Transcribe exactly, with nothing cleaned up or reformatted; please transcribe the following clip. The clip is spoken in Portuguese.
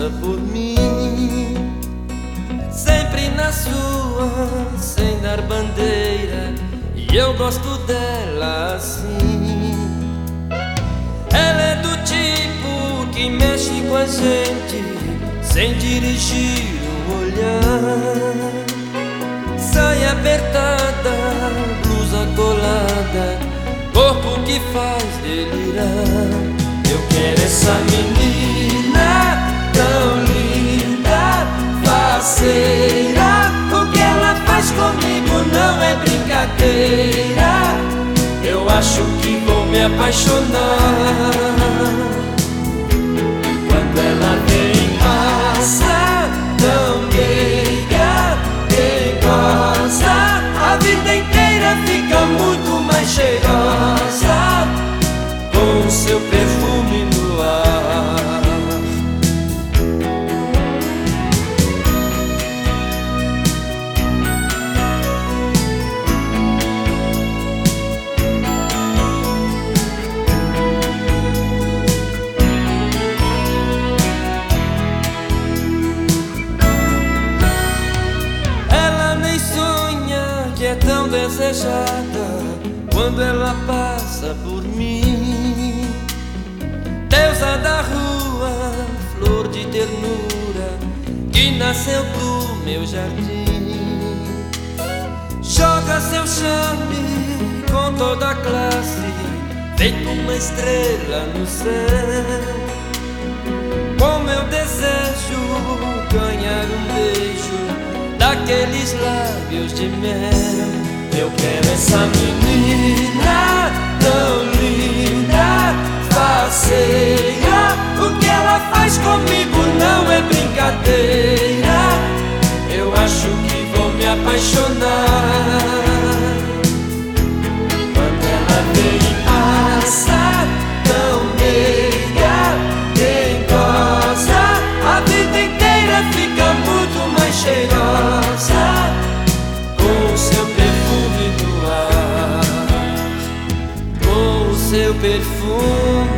passa por mim, sempre na sua, sem dar bandeira, e eu gosto dela assim. Ela é do tipo que mexe com a gente, sem dirigir o olhar. Saia apertada, blusa colada, corpo que faz delirar. Eu quero essa menina tão linda, faceira. O que ela faz comigo não é brincadeira. Eu acho que vou me apaixonar. Quando ela vem, passa tão meiga, quem gosta a vida inteira fica muito mais cheirosa, com o seu perfume no ar. Ela nem sonha que é tão desejada quando ela passa por mim. Deusa da rua, flor de ternura, que nasceu do meu jardim. Joga seu charme com toda a classe, feito uma estrela no céu. Como eu desejo ganhar um beijo daqueles lábios de mel. Eu quero essa menina tão linda, faceira. O que ela faz comigo não é brincadeira. Eu acho que vou me apaixonar. Quando ela vem e passa tão meiga, quem gosta a vida inteira fica muito mais cheirosa, com o seu perfume no ar, com o seu perfume